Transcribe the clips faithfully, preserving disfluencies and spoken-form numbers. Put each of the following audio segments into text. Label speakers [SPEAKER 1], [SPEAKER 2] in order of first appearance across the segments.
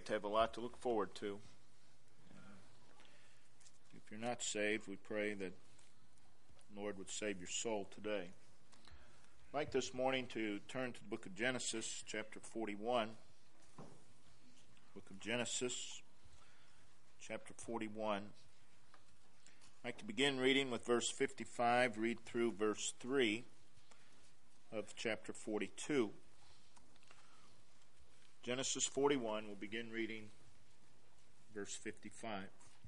[SPEAKER 1] saved have a lot to look forward to. If you're not saved, we pray that the Lord would save your soul today. I'd like this morning to turn to the book of Genesis, chapter forty-one. Book of Genesis, chapter forty-one. I'd like to begin reading with verse fifty-five, read through verse three of chapter forty-two. Genesis forty-one, we'll begin reading verse fifty-five.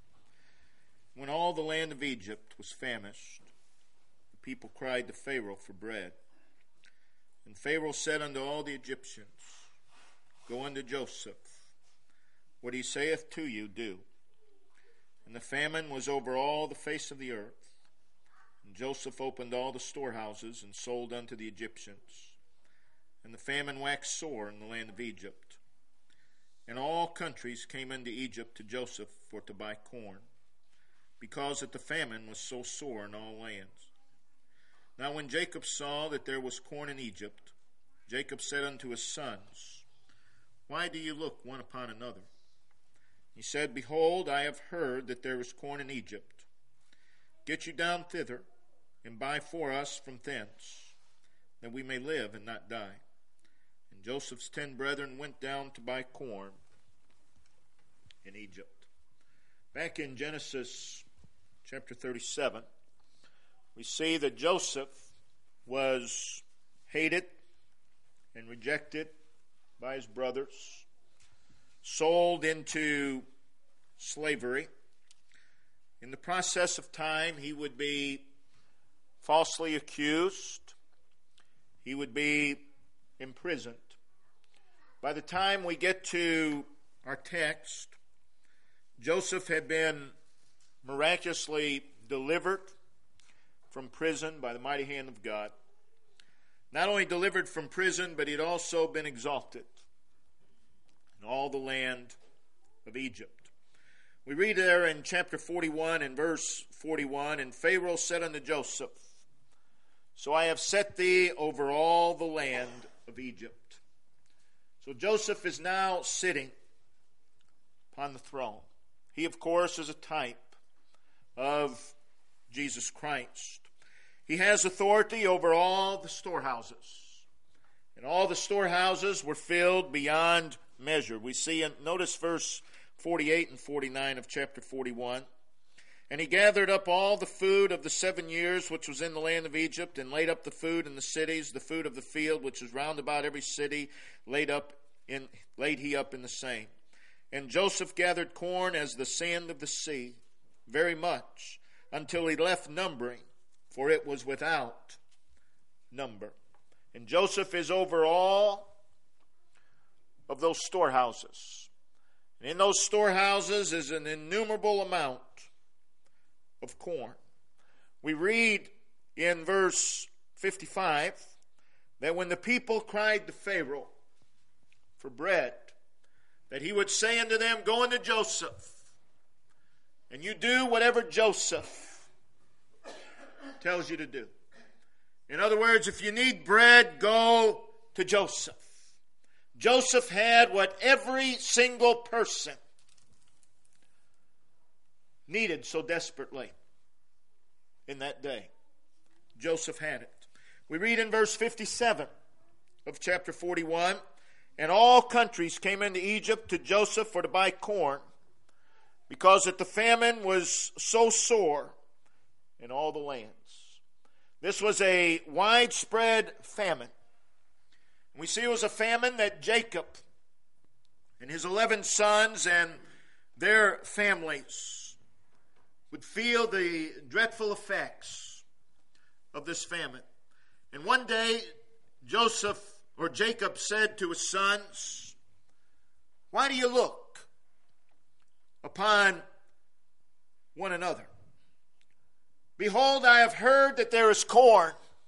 [SPEAKER 1] When all the land of Egypt was famished, the people cried to Pharaoh for bread. And Pharaoh said unto all the Egyptians, Go unto Joseph, what he saith to you, do. And the famine was over all the face of the earth. And Joseph opened all the storehouses and sold unto the Egyptians. And the famine waxed sore in the land of Egypt. And all countries came into Egypt to Joseph for to buy corn, because that the famine was so sore in all lands. Now when Jacob saw that there was corn in Egypt, Jacob said unto his sons, Why do you look one upon another? He said, Behold, I have heard that there is corn in Egypt. Get you down thither, and buy for us from thence, that we may live and not die. And Joseph's ten brethren went down to buy corn in Egypt. Back in Genesis chapter thirty-seven, we see that Joseph was hated and rejected by his brothers, sold into slavery. In the process of time, he would be falsely accused. He would be imprisoned. By the time we get to our text, Joseph had been miraculously delivered from prison by the mighty hand of God. Not only delivered from prison, but he'd also been exalted in all the land of Egypt. We read there in chapter forty-one and verse forty-one, And Pharaoh said unto Joseph, So I have set thee over all the land of Egypt. So Joseph is now sitting upon the throne. He, of course, is a type of Jesus Christ. He has authority over all the storehouses. And all the storehouses were filled beyond measure. We see, and notice verse forty-eight and forty-nine of chapter forty-one. And he gathered up all the food of the seven years which was in the land of Egypt, and laid up the food in the cities, the food of the field which was round about every city, laid up in laid he up in the same. And Joseph gathered corn as the sand of the sea, very much, until he left numbering, for it was without number. And Joseph is over all of those storehouses. And in those storehouses is an innumerable amount of corn. We read in verse fifty-five that when the people cried to Pharaoh for bread, that he would say unto them, Go unto Joseph, and you do whatever Joseph tells you to do. In other words, if you need bread, go to Joseph. Joseph had what every single person needed so desperately in that day. Joseph had it. We read in verse fifty-seven of chapter forty-one, And all countries came into Egypt to Joseph for to buy corn, because that the famine was so sore in all the lands. This was a widespread famine. We see it was a famine that Jacob and his eleven sons and their families would feel the dreadful effects of this famine. And one day, Joseph or Jacob said to his sons, Why do you look upon one another? Behold, I have heard that there is corn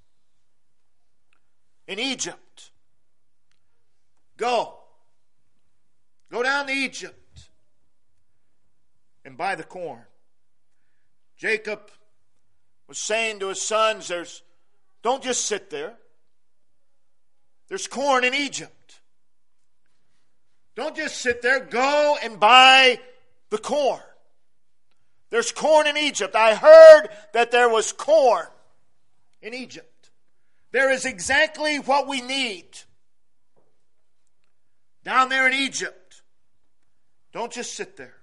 [SPEAKER 1] in Egypt. Go. Go down to Egypt and buy the corn. Jacob was saying to his sons, There's, don't just sit there. There's corn in Egypt. Don't just sit there. Go and buy the corn. There's corn in Egypt. I heard that there was corn in Egypt. There is exactly what we need down there in Egypt. Don't just sit there.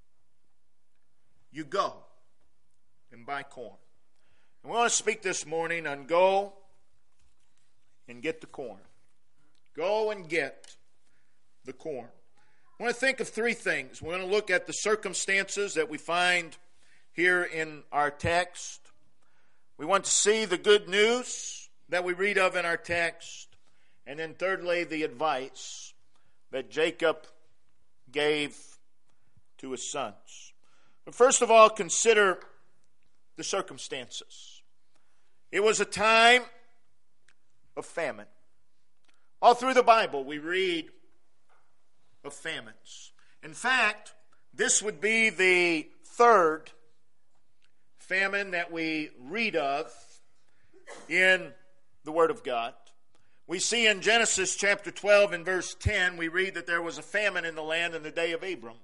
[SPEAKER 1] You go and buy corn. And we want to speak this morning on go and get the corn. Go and get the corn. I want to think of three things. We're going to look at the circumstances that we find here in our text. We want to see the good news that we read of in our text. And then thirdly, the advice that Jacob gave to his sons. But first of all, consider the circumstances. It was a time of famine. All through the Bible, we read of famines. In fact, this would be the third famine that we read of in the Word of God. We see in Genesis chapter twelve and verse ten, we read that there was a famine in the land in the day of Abram.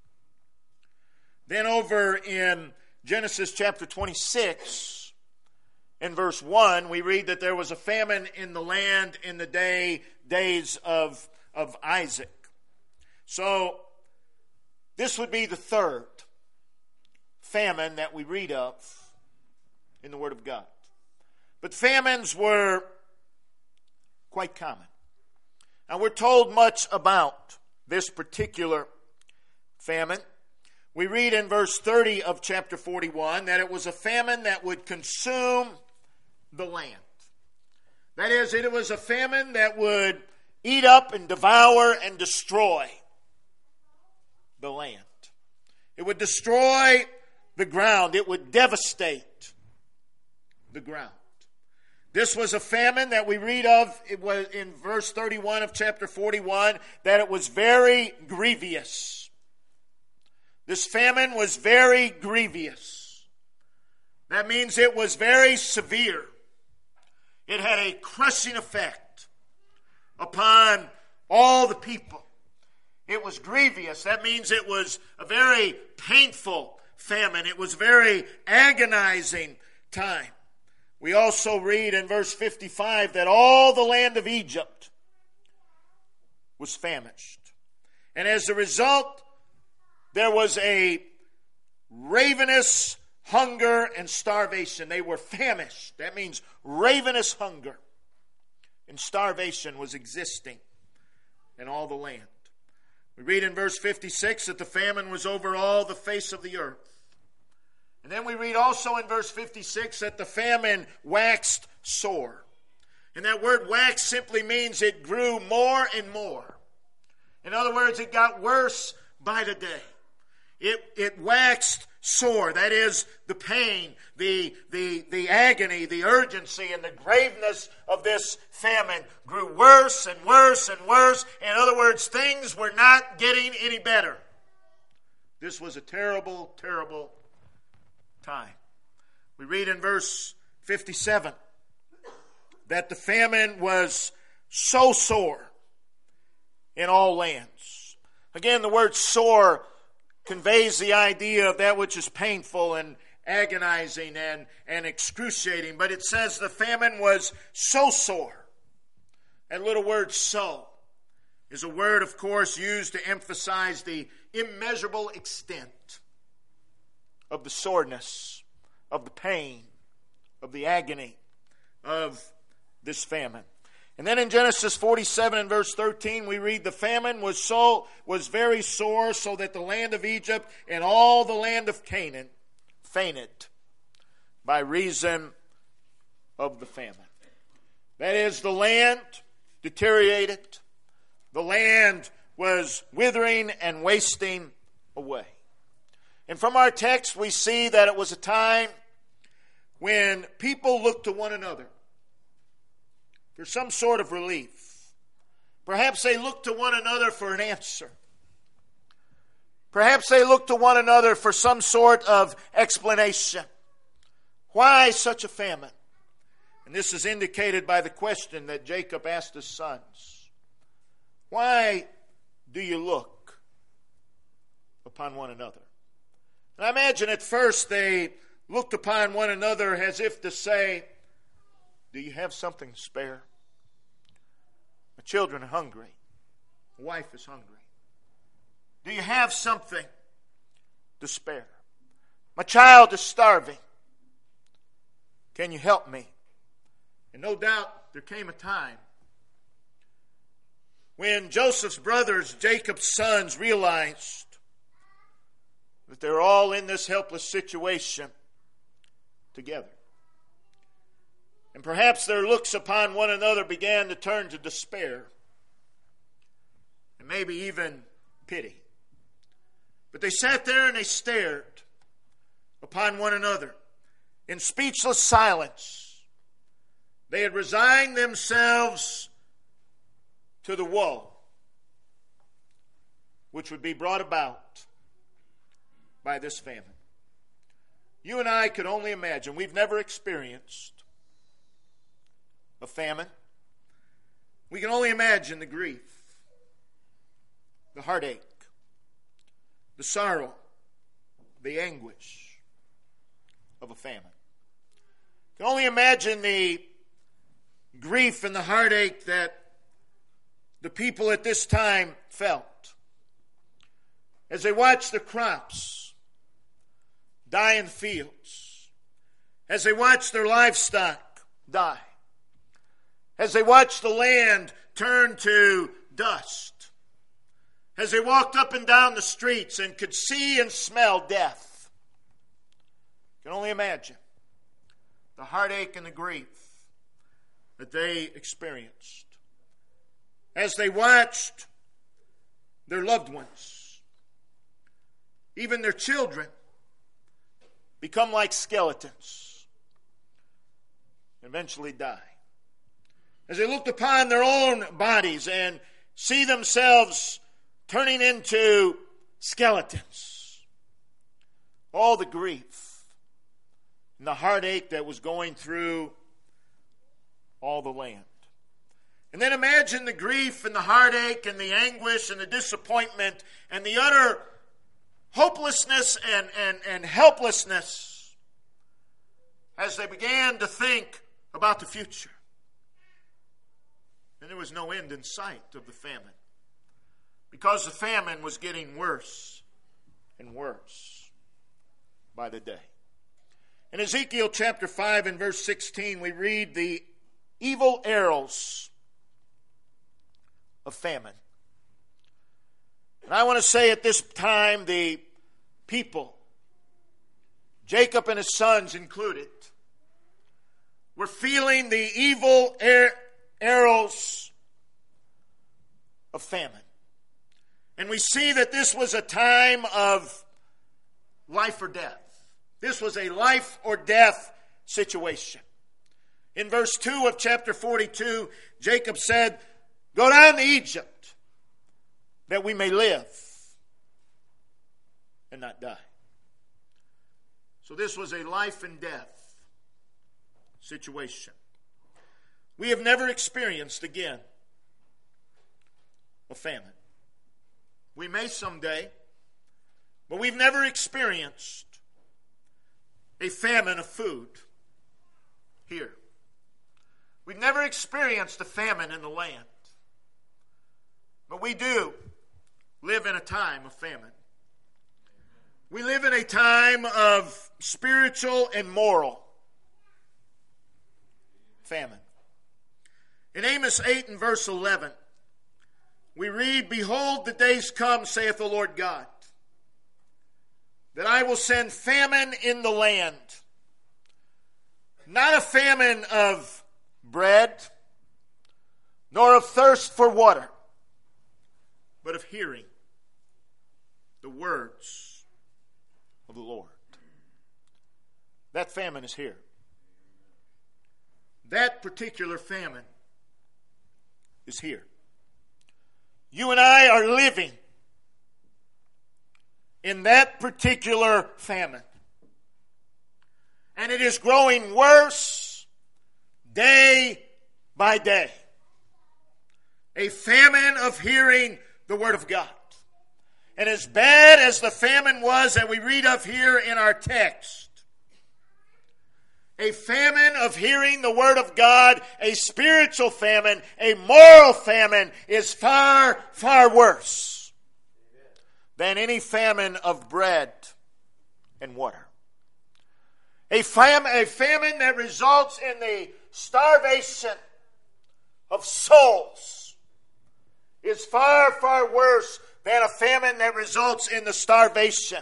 [SPEAKER 1] Then over in Genesis chapter twenty-six and verse one, we read that there was a famine in the land in the day days of, of Isaac. So, this would be the third famine that we read of in the Word of God. But famines were quite common. Now, we're told much about this particular famine. We read in verse thirty of chapter forty-one that it was a famine that would consume the land. That is, it was a famine that would eat up and devour and destroy the land. It would destroy the ground. It would devastate the ground. This was a famine that we read of, it was in verse thirty-one of chapter forty-one, that it was very grievous. This famine was very grievous. That means it was very severe. It had a crushing effect upon all the people. It was grievous. That means it was a very painful famine. It was a very agonizing time. We also read in verse fifty-five that all the land of Egypt was famished. And as a result, there was a ravenous hunger and starvation. They were famished. That means ravenous hunger and starvation was existing in all the land. We read in verse fifty-six that the famine was over all the face of the earth. And then we read also in verse fifty-six that the famine waxed sore. And that word wax simply means it grew more and more. In other words, it got worse by the day. It, it waxed sore. That is, the pain, the, the, the agony, the urgency, and the graveness of this famine grew worse and worse and worse. In other words, things were not getting any better. This was a terrible, terrible time. We read in verse fifty-seven that the famine was so sore in all lands. Again, the word sore conveys the idea of that which is painful and agonizing and, and excruciating. But it says the famine was so sore. That little word so is a word, of course, used to emphasize the immeasurable extent of the soreness, of the pain, of the agony of this famine. And then in Genesis forty-seven and verse thirteen, we read the famine was so was very sore, so that the land of Egypt and all the land of Canaan fainted by reason of the famine. That is, the land deteriorated. The land was withering and wasting away. And from our text, we see that it was a time when people looked to one another for some sort of relief. Perhaps they looked to one another for an answer. Perhaps they looked to one another for some sort of explanation. Why such a famine? And this is indicated by the question that Jacob asked his sons. Why do you look upon one another? And I imagine at first they looked upon one another as if to say, do you have something to spare? My children are hungry. My wife is hungry. Do you have something to spare? My child is starving. Can you help me? And no doubt there came a time when Joseph's brothers, Jacob's sons, realized that they're all in this helpless situation together. And perhaps their looks upon one another began to turn to despair and maybe even pity. But they sat there and they stared upon one another in speechless silence. They had resigned themselves to the woe which would be brought about by this famine. You and I could only imagine. We've never experienced a famine. We can only imagine the grief, the heartache, the sorrow, the anguish of a famine. You can only imagine the grief and the heartache that the people at this time felt as they watched the crops die in fields, as they watched their livestock die, as they watched the land turn to dust, as they walked up and down the streets and could see and smell death. You can only imagine the heartache and the grief that they experienced as they watched their loved ones, even their children, become like skeletons, and eventually die. As they looked upon their own bodies and see themselves turning into skeletons, all the grief and the heartache that was going through all the land. And then imagine the grief and the heartache and the anguish and the disappointment and the utter hopelessness and, and, and helplessness as they began to think about the future. And there was no end in sight of the famine, because the famine was getting worse and worse by the day. In Ezekiel chapter five and verse sixteen, we read the evil arrows of famine. And I want to say at this time, the people, Jacob and his sons included, were feeling the evil ar- arrows of famine. And we see that this was a time of life or death. This was a life or death situation. In verse two of chapter forty-two, Jacob said, "Go down to Egypt, that we may live and not die." So this was a life and death situation. We have never experienced again a famine. We may someday, but we've never experienced a famine of food here. We've never experienced a famine in the land. But we do live in a time of famine. We live in a time of spiritual and moral famine. In Amos eight and verse eleven, we read, "Behold, the days come, saith the Lord God, that I will send famine in the land. Not a famine of bread, nor of thirst for water, but of hearing the words of the Lord." That famine is here. That particular famine is here. You and I are living in that particular famine. And it is growing worse day by day. A famine of hearing the Word of God. And as bad as the famine was that we read of here in our text, a famine of hearing the Word of God, a spiritual famine, a moral famine is far, far worse than any famine of bread and water. A, fam- a famine that results in the starvation of souls is far, far worse than a famine that results in the starvation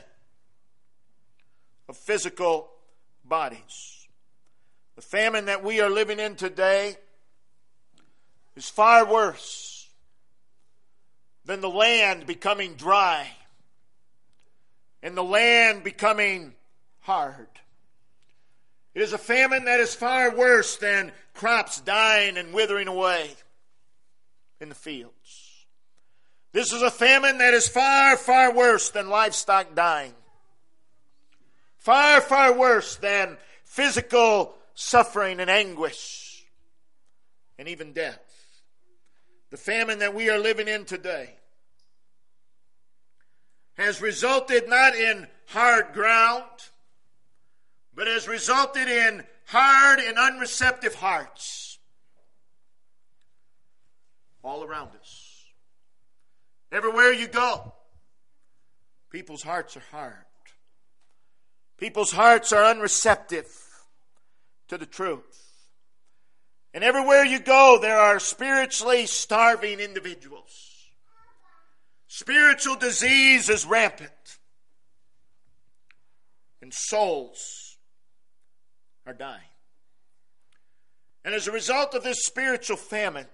[SPEAKER 1] of physical bodies. The famine that we are living in today is far worse than the land becoming dry and the land becoming hard. It is a famine that is far worse than crops dying and withering away in the fields. This is a famine that is far, far worse than livestock dying. Far, far worse than physical suffering and anguish and even death. The famine that we are living in today has resulted not in hard ground, but has resulted in hard and unreceptive hearts all around us. Everywhere you go, people's hearts are hard. People's hearts are unreceptive to the truth. And everywhere you go, there are spiritually starving individuals. Spiritual disease is rampant. And souls are dying. And as a result of this spiritual famine,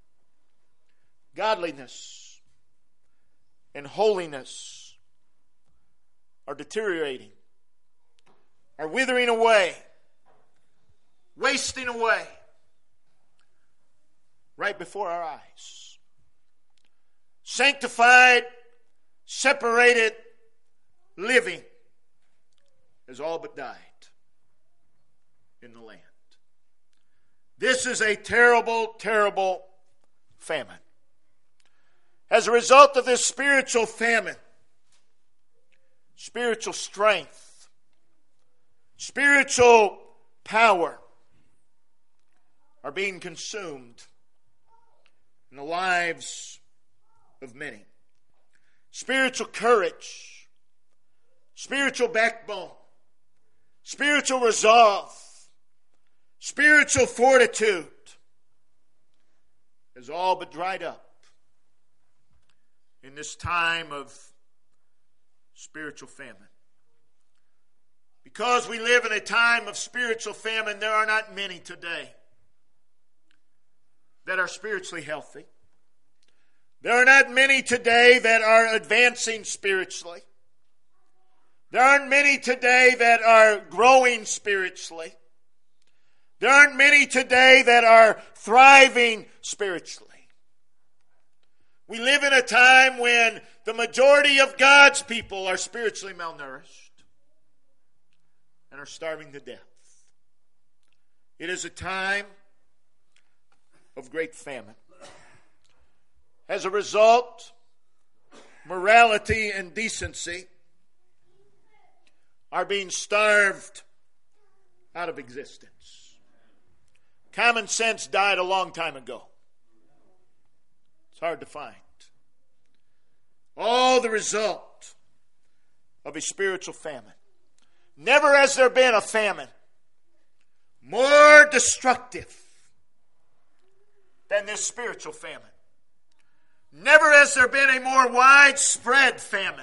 [SPEAKER 1] godliness and holiness are deteriorating, are withering away, wasting away right before our eyes. Sanctified, separated living has all but died in the land. This is a terrible, terrible famine. As a result of this spiritual famine, spiritual strength, spiritual power are being consumed in the lives of many. Spiritual courage, spiritual backbone, spiritual resolve, spiritual fortitude has all but dried up in this time of spiritual famine. Because we live in a time of spiritual famine, there are not many today that are spiritually healthy. There are not many today that are advancing spiritually. There aren't many today that are growing spiritually. There aren't many today that are thriving spiritually. We live in a time when the majority of God's people are spiritually malnourished and are starving to death. It is a time of great famine. As a result, morality and decency are being starved out of existence. Common sense died a long time ago. It's hard to find. All the result of a spiritual famine. Never has there been a famine more destructive than this spiritual famine. Never has there been a more widespread famine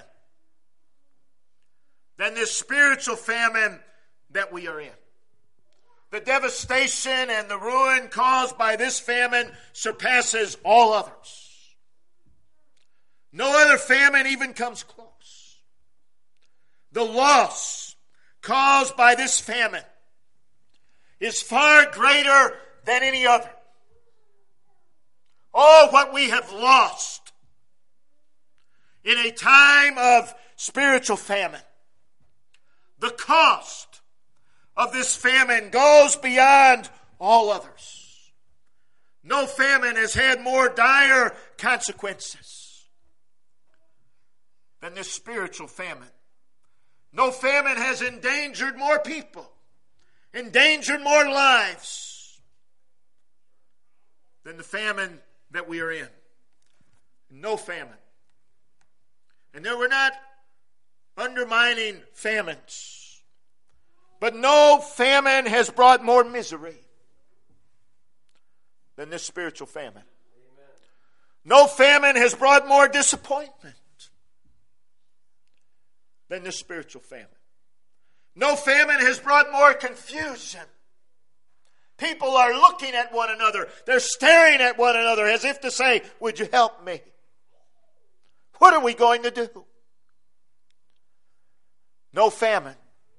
[SPEAKER 1] than this spiritual famine that we are in. The devastation and the ruin caused by this famine surpasses all others. No other famine even comes close. The loss caused by this famine is far greater than any other. Oh, what we have lost in a time of spiritual famine. The cost of this famine goes beyond all others. No famine has had more dire consequences than this spiritual famine. No famine has endangered more people, endangered more lives than the famine that we are in. No famine. And there we're not undermining famines, but no famine has brought more misery than this spiritual famine. Amen. No famine has brought more disappointment than this spiritual famine. No famine has brought more confusion. People are looking at one another. They're staring at one another as if to say, would you help me? What are we going to do? No famine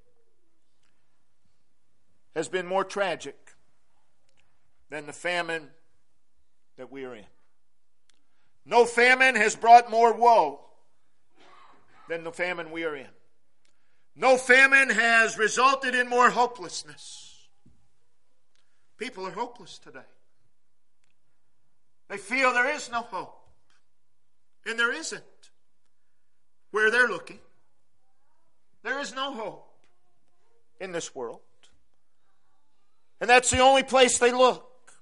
[SPEAKER 1] has been more tragic than the famine that we are in. No famine has brought more woe than the famine we are in. No famine has resulted in more hopelessness. People are hopeless today. They feel there is no hope. And there isn't. Where they're looking, there is no hope in this world. And that's the only place they look.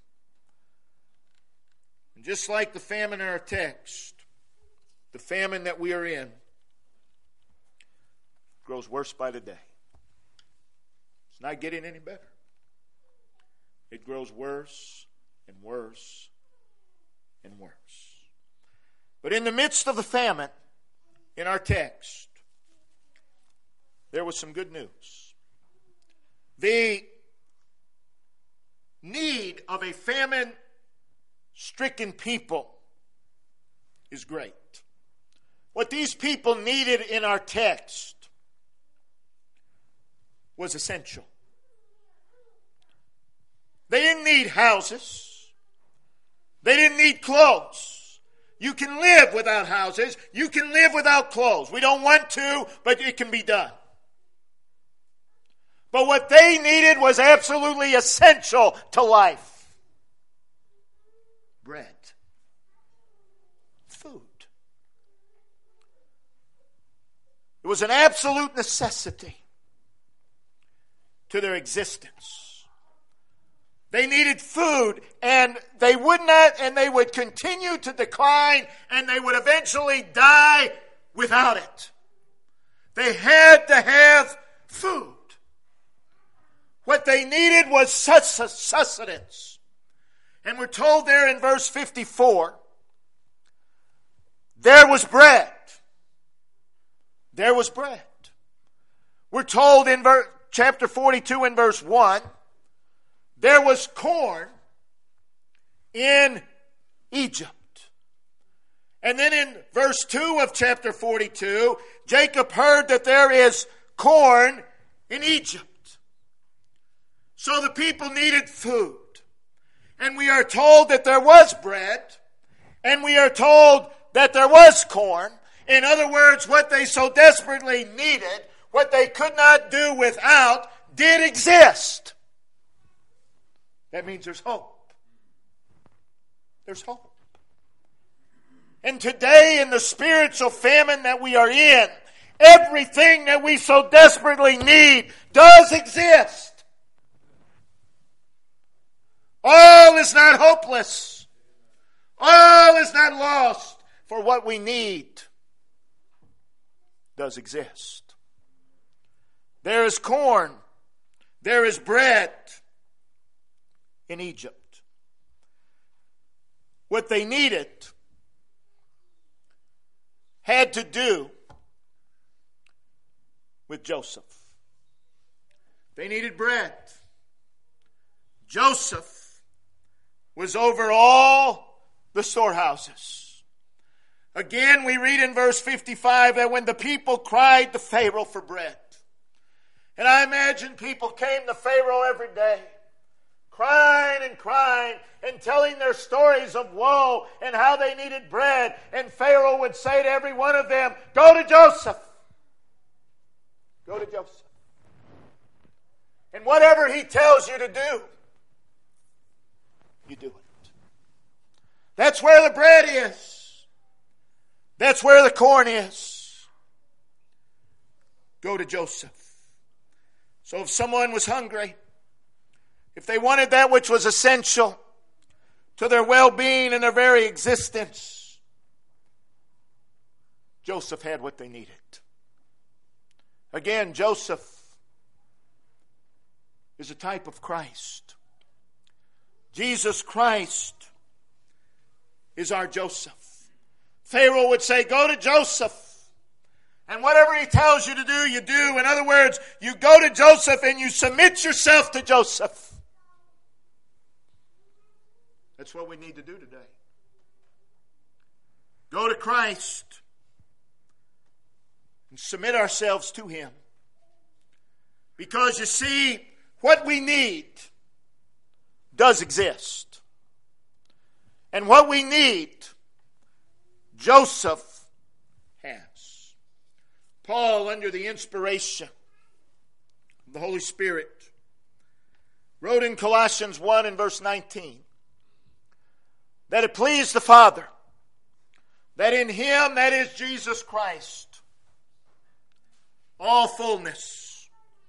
[SPEAKER 1] And just like the famine in our text, the famine that we are in grows worse by the day. It's not getting any better. It grows worse and worse and worse. But in the midst of the famine in our text, there was some good news. The need of a famine-stricken people is great. What these people needed in our text was essential. They didn't need houses. They didn't need clothes. You can live without houses. You can live without clothes. We don't want to, but it can be done. But what they needed was absolutely essential to life. Bread. Food. It was an absolute necessity to their existence. They needed food, and they would not, and they would continue to decline, and they would eventually die without it. They had to have food. What they needed was such sustenance. And we're told there in verse fifty-four, there was bread. There was bread. We're told in ver- chapter forty-two and verse one, there was corn in Egypt. And then in verse two of chapter forty-two, Jacob heard that there is corn in Egypt. So the people needed food. And we are told that there was bread. And we are told that there was corn. In other words, what they so desperately needed, what they could not do without, did exist. That means there's hope. There's hope. And today, in the spiritual famine that we are in, everything that we so desperately need does exist. All is not hopeless. All is not lost. For what we need does exist. There is corn. There is bread in Egypt. What they needed had to do with Joseph. They needed bread. Joseph was over all the storehouses. Again, we read in verse fifty-five that when the people cried to Pharaoh for bread. And I imagine people came to Pharaoh every day, crying and crying and telling their stories of woe and how they needed bread. And Pharaoh would say to every one of them, go to Joseph. Go to Joseph. And whatever he tells you to do, you do it. That's where the bread is. That's where the corn is. go to Joseph. So if someone was hungry, if they wanted that which was essential to their well-being and their very existence, Joseph had what they needed. Again, Joseph is a type of Christ. Jesus Christ is our Joseph. Pharaoh would say, go to Joseph. And whatever he tells you to do, you do. In other words, you go to Joseph and you submit yourself to Joseph. That's what we need to do today. Go to Christ and submit ourselves to Him. Because you see, what we need does exist. And what we need, Joseph has. Paul, under the inspiration of the Holy Spirit, wrote in Colossians one and verse nineteen, that it pleased the Father, that in Him, that is Jesus Christ, all fullness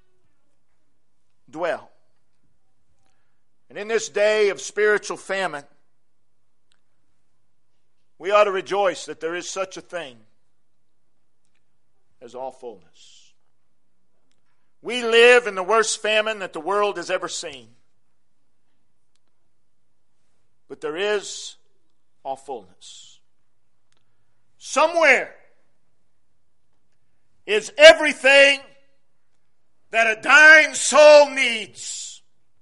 [SPEAKER 1] dwell. And in this day of spiritual famine, we ought to rejoice that there is such a thing as all fullness. We live in the worst famine that the world has ever seen. But there is all fullness. Somewhere is everything that a dying soul needs.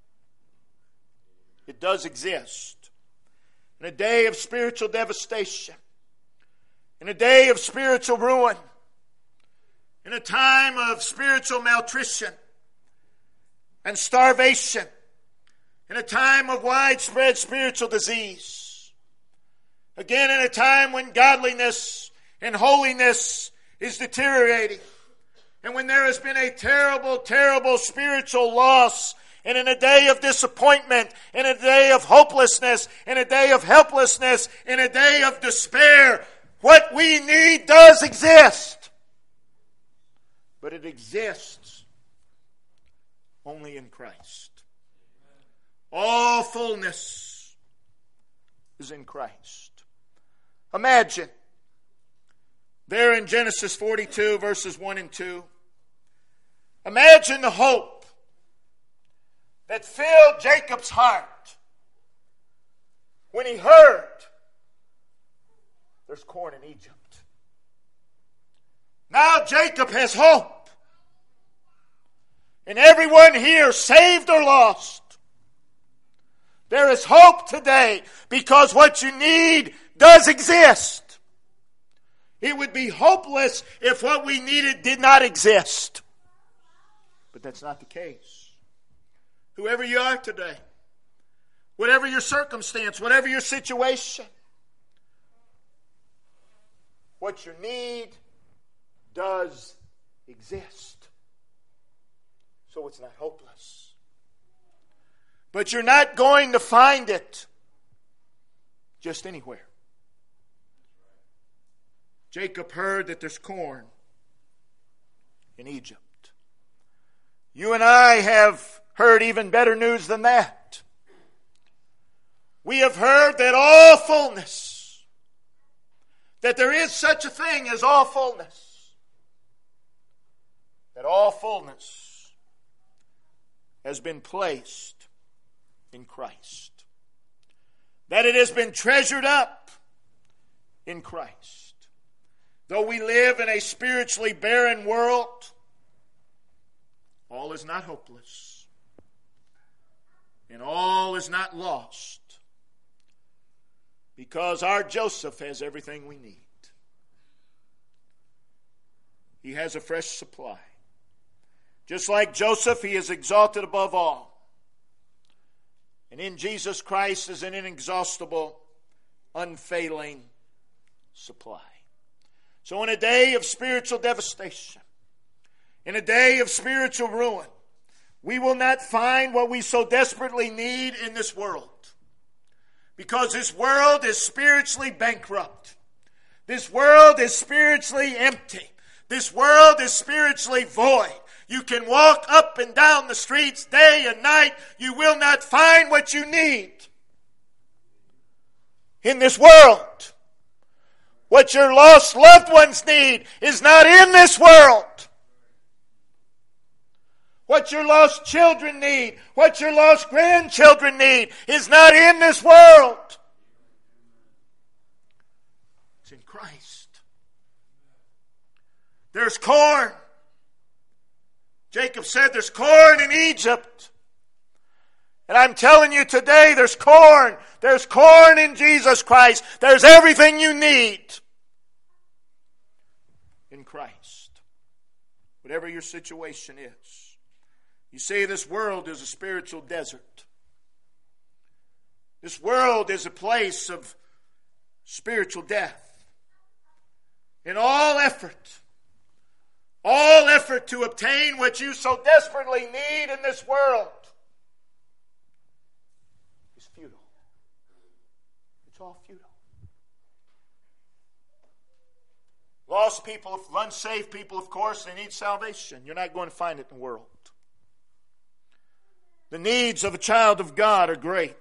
[SPEAKER 1] It does exist. In a day of spiritual devastation, in a day of spiritual ruin, in a time of spiritual malnutrition and starvation, in a time of widespread spiritual disease, again in a time when godliness and holiness is deteriorating, and when there has been a terrible, terrible spiritual loss, and in a day of disappointment, in a day of hopelessness, in a day of helplessness, in a day of despair, what we need does exist. But it exists only in Christ. All fullness is in Christ. Imagine, there in Genesis forty-two, verses one and two, imagine the hope that filled Jacob's heart when he heard there's corn in Egypt. Now Jacob has hope. And everyone here, saved or lost, there is hope today because what you need does exist. It would be hopeless if what we needed did not exist. But that's not the case. Whoever you are today, whatever your circumstance, whatever your situation, what you need does exist. So it's not hopeless. But you're not going to find it just anywhere. Jacob heard that there's corn in Egypt. You and I have heard even better news than that. We have heard that all fullness, that there is such a thing as all fullness, that all fullness has been placed in Christ, that it has been treasured up in Christ. Though we live in a spiritually barren world, all is not hopeless, and all is not lost, because our Joseph has everything we need. He has a fresh supply. Just like Joseph, he is exalted above all. And in Jesus Christ is an inexhaustible, unfailing supply. So in a day of spiritual devastation, in a day of spiritual ruin, we will not find what we so desperately need in this world. Because this world is spiritually bankrupt. This world is spiritually empty. This world is spiritually void. You can walk up and down the streets day and night. You will not find what you need in this world. What your lost loved ones need is not in this world. What your lost children need, what your lost grandchildren need is not in this world. It's in Christ. There's corn. Jacob said there's corn in Egypt. And I'm telling you today, there's corn. There's corn in Jesus Christ. There's everything you need in Christ. Whatever your situation is. You see, this world is a spiritual desert. This world is a place of spiritual death. In all effort, all effort to obtain what you so desperately need in this world is futile. It's all futile. Lost people, unsaved people, of course, they need salvation. You're not going to find it in the world. The needs of a child of God are great.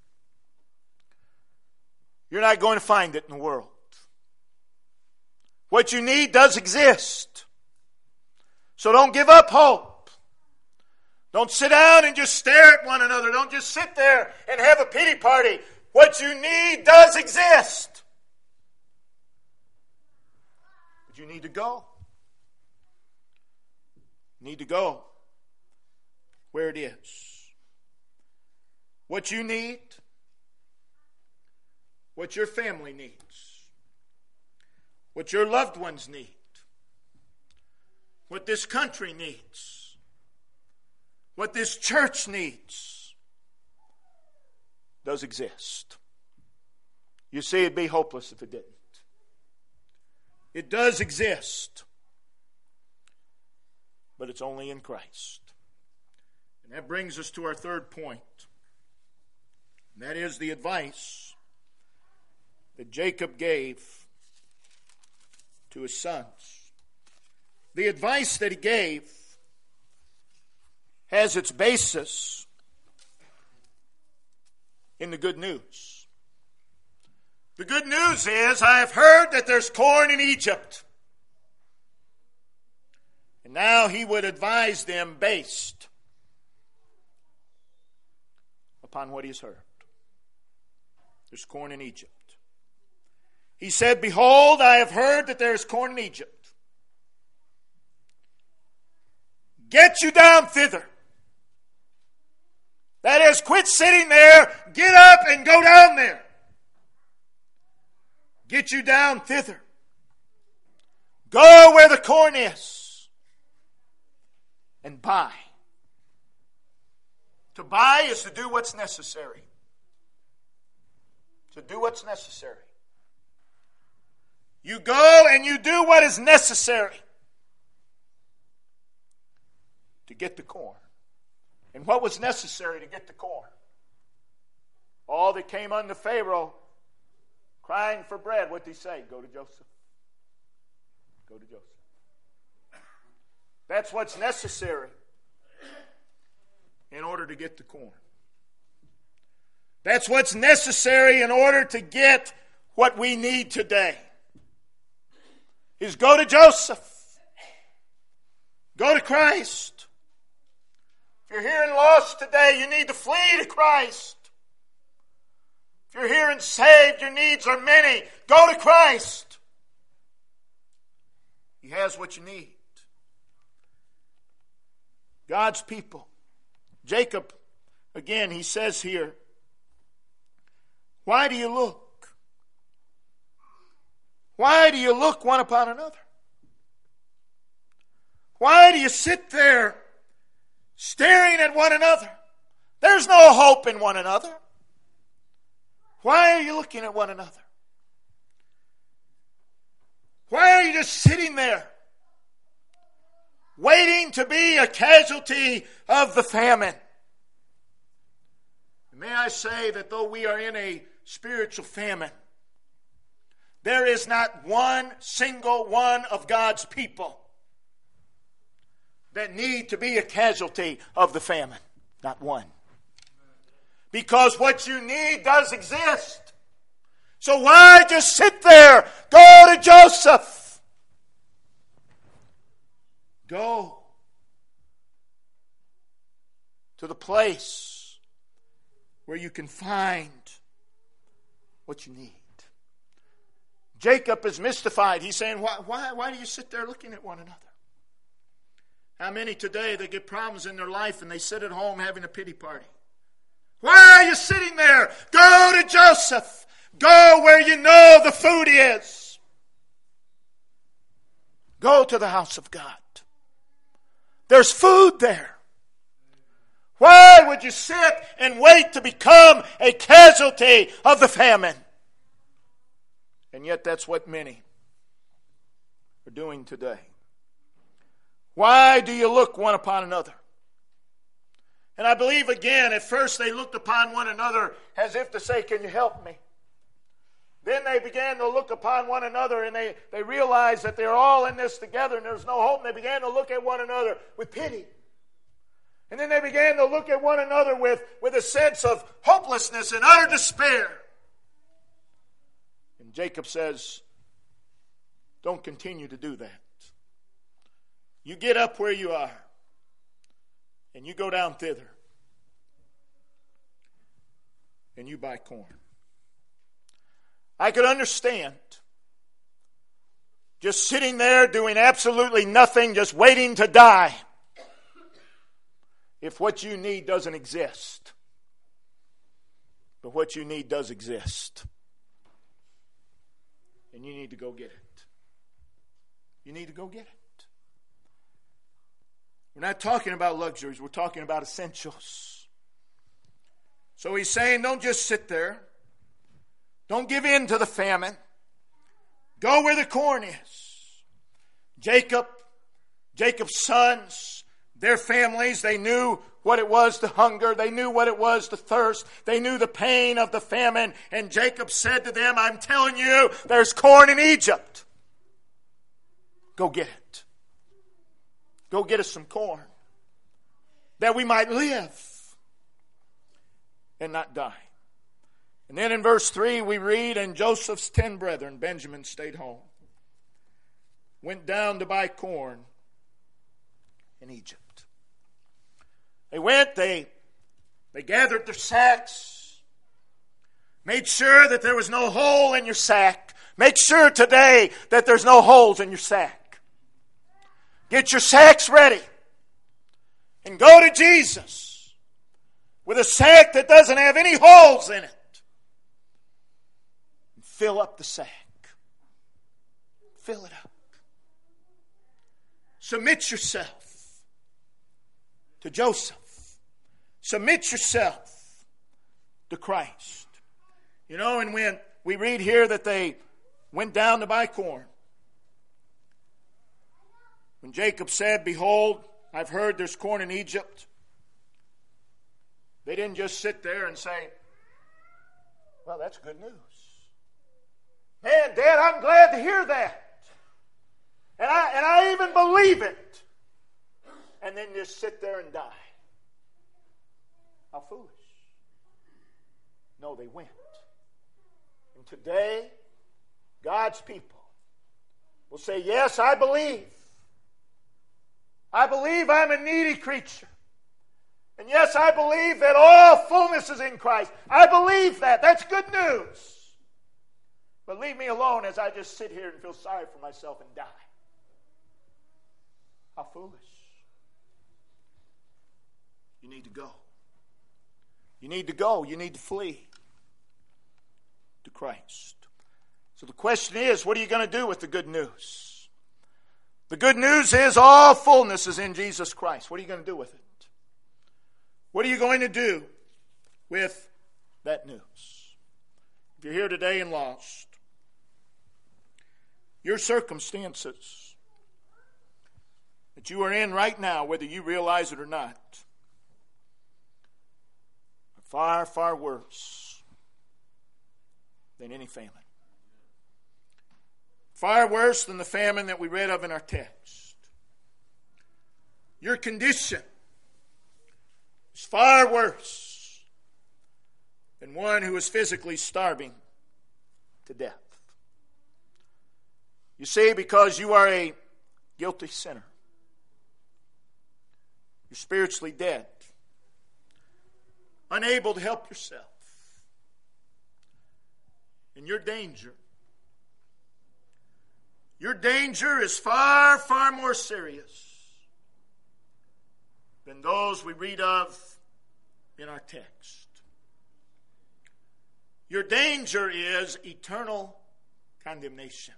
[SPEAKER 1] You're not going to find it in the world. What you need does exist. So don't give up hope. Don't sit down and just stare at one another. Don't just sit there and have a pity party. What you need does exist. But you need to go. You need to go where it is. What you need, what your family needs, what your loved ones need, what this country needs, what this church needs, does exist. You see, it'd be hopeless if it didn't. It does exist, but it's only in Christ. And that brings us to our third point. And that is the advice that Jacob gave to his sons. The advice that he gave has its basis in the good news. The good news is, I have heard that there's corn in Egypt. And now he would advise them based upon what he's heard. There's corn in Egypt. He said, behold, I have heard that there is corn in Egypt. Get you down thither. That is, quit sitting there, get up and go down there. Get you down thither. Go where the corn is and buy. To buy is to do what's necessary. To do what's necessary. You go and you do what is necessary to get the corn. And what was necessary to get the corn? All that came unto Pharaoh crying for bread, what did he say? Go to Joseph. Go to Joseph. That's what's necessary in order to get the corn. That's what's necessary in order to get what we need today. Is go to Joseph. Go to Christ. If you're here and lost today, you need to flee to Christ. If you're here and saved, your needs are many. Go to Christ. He has what you need. God's people. Jacob, again, he says here, why do you look? Why do you look one upon another? Why do you sit there staring at one another? There's no hope in one another. Why are you looking at one another? Why are you just sitting there waiting to be a casualty of the famine? May I say that though we are in a spiritual famine, there is not one single one of God's people that need to be a casualty of the famine. Not one. Because what you need does exist. So why just sit there? Go to Joseph. Go to the place where you can find what you need. Jacob is mystified. He's saying, why, why, why do you sit there looking at one another? How many today, they get problems in their life and they sit at home having a pity party? Why are you sitting there? Go to Joseph. Go where you know the food is. Go to the house of God. There's food there. Why would you sit and wait to become a casualty of the famine? And yet that's what many are doing today. Why do you look one upon another? And I believe again, at first they looked upon one another as if to say, can you help me? Then they began to look upon one another and they, they realized that they're all in this together and there's no hope. And they began to look at one another with pity. And then they began to look at one another with, with a sense of hopelessness and utter despair. And Jacob says, don't continue to do that. You get up where you are and you go down thither and you buy corn. I could understand just sitting there doing absolutely nothing, just waiting to die, if what you need doesn't exist. But what you need does exist. And you need to go get it. You need to go get it. We're not talking about luxuries. We're talking about essentials. So he's saying, don't just sit there. Don't give in to the famine. Go where the corn is. Jacob, Jacob's sons, their families, they knew what it was to hunger. They knew what it was to thirst. They knew the pain of the famine. And Jacob said to them, I'm telling you, there's corn in Egypt. Go get it. Go get us some corn that we might live and not die. And then in verse three we read, and Joseph's ten brethren, Benjamin stayed home, went down to buy corn in Egypt. They went, they, they gathered their sacks, made sure that there was no hole in your sack. Make sure today that there's no holes in your sack. Get your sacks ready and go to Jesus with a sack that doesn't have any holes in it. And fill up the sack. Fill it up. Submit yourself to Joseph. Submit yourself to Christ. You know, and when we read here that they went down to buy corn, when Jacob said, behold, I've heard there's corn in Egypt, they didn't just sit there and say, well, that's good news. Man, Dad, I'm glad to hear that. And I, and I even believe it. And then just sit there and die. How foolish. No, they went. And today, God's people will say, yes, I believe. I believe I'm a needy creature. And yes, I believe that all fullness is in Christ. I believe that. That's good news. But leave me alone as I just sit here and feel sorry for myself and die. How foolish. You need to go. You need to go. You need to flee to Christ. So the question is, what are you going to do with the good news? The good news is all fullness is in Jesus Christ. What are you going to do with it? What are you going to do with that news? If you're here today and lost, your circumstances that you are in right now, whether you realize it or not, are far, far worse than any famine. Far worse than the famine that we read of in our text. your condition is far worse than one who is physically starving to death. You see, because you are a guilty sinner, you're spiritually dead, unable to help yourself. And your danger, your danger is far, far more serious than those we read of in our text. Your danger is eternal condemnation.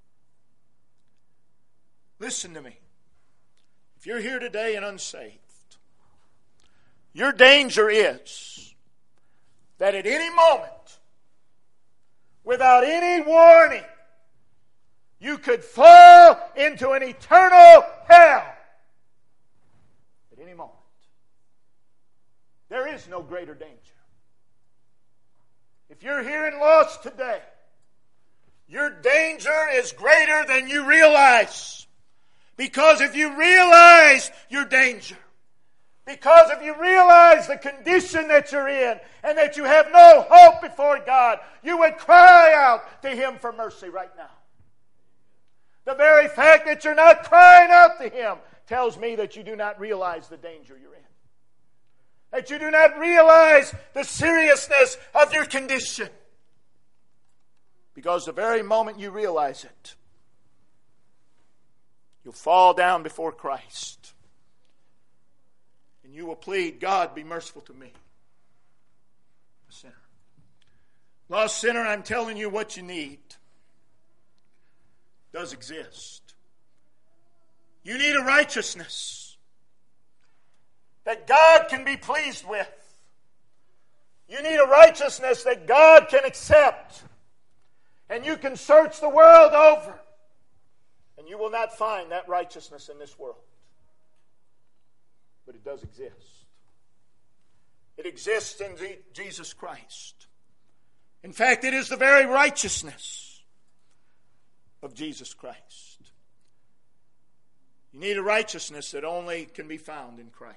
[SPEAKER 1] Listen to me. If you're here today and unsaved, your danger is that at any moment, without any warning, you could fall into an eternal hell. At any moment. There is no greater danger. If you're here and lost today, your danger is greater than you realize. Because if you realize your danger, because if you realize the condition that you're in and that you have no hope before God, you would cry out to Him for mercy right now. The very fact that you're not crying out to Him tells me that you do not realize the danger you're in. That you do not realize the seriousness of your condition. Because the very moment you realize it, you'll fall down before Christ. And you will plead, God, be merciful to me, a sinner. Lost sinner, I'm telling you what you need does exist. You need a righteousness that God can be pleased with. You need a righteousness that God can accept. And you can search the world over, and you will not find that righteousness in this world. But it does exist. It exists in Jesus Christ. In fact, it is the very righteousness of Jesus Christ. You need a righteousness that only can be found in Christ.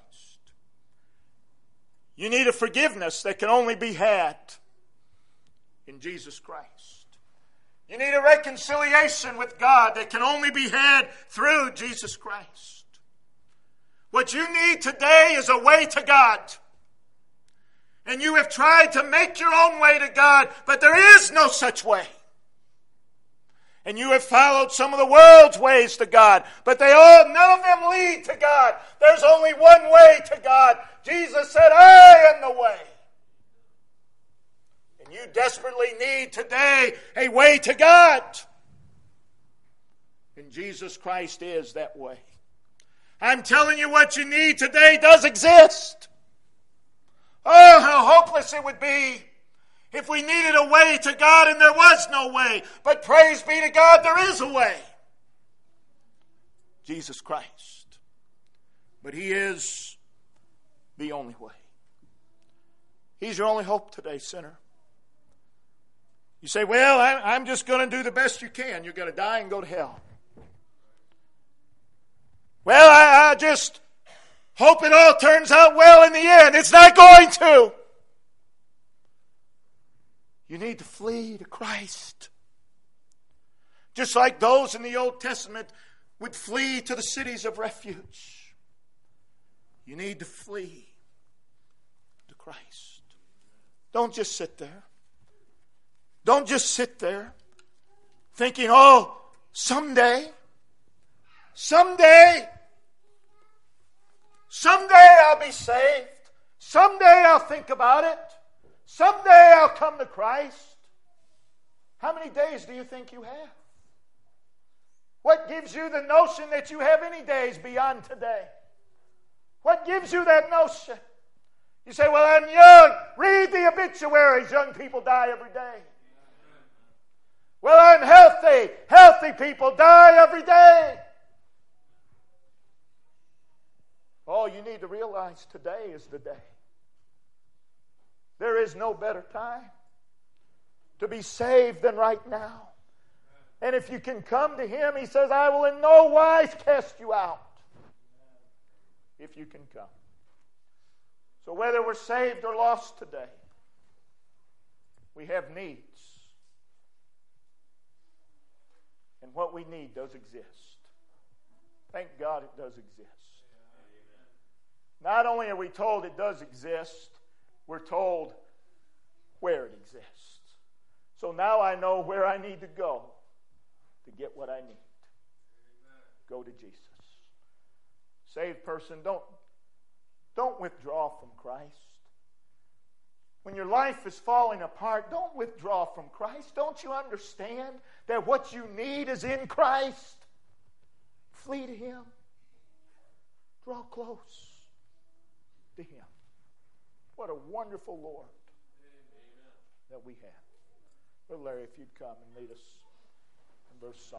[SPEAKER 1] You need a forgiveness that can only be had in Jesus Christ. You need a reconciliation with God that can only be had through Jesus Christ. What you need today is a way to God. And you have tried to make your own way to God, but there is no such way. And you have followed some of the world's ways to God, but they all, none of them lead to God. There's only one way to God. Jesus said, I am the way. And you desperately need today a way to God. And Jesus Christ is that way. I'm telling you, what you need today does exist. Oh, how hopeless it would be if we needed a way to God and there was no way. But praise be to God, there is a way. Jesus Christ. But He is the only way. He's your only hope today, sinner. You say, well, I'm just going to do the best you can. You're going to die and go to hell. Well, I, I just hope it all turns out well in the end. It's not going to. You need to flee to Christ. Just like those in the Old Testament would flee to the cities of refuge. You need to flee to Christ. Don't just sit there. Don't just sit there thinking, oh, someday, someday, someday I'll be saved. Someday I'll think about it. Someday I'll come to Christ. How many days do you think you have? What gives you the notion that you have any days beyond today? What gives you that notion? You say, well, I'm young. Read the obituaries. Young people die every day. Well, I'm healthy. Healthy people die every day. All you need to realize today is the day. There is no better time to be saved than right now. And if you can come to Him, He says, I will in no wise cast you out.
[SPEAKER 2] if you can come. So whether we're saved or lost today, we have needs. And what we need does exist. Thank God it does exist. Not only are we told it does exist, we're told where it exists. So now I know where I need to go to get what I need. Go to Jesus. Saved person, don't, don't withdraw from Christ. When your life is falling apart, don't withdraw from Christ. Don't you understand that what you need is in Christ? Flee to Him. Draw close to Him. What a wonderful Lord that we have. Brother Larry, if you'd come and lead us in verse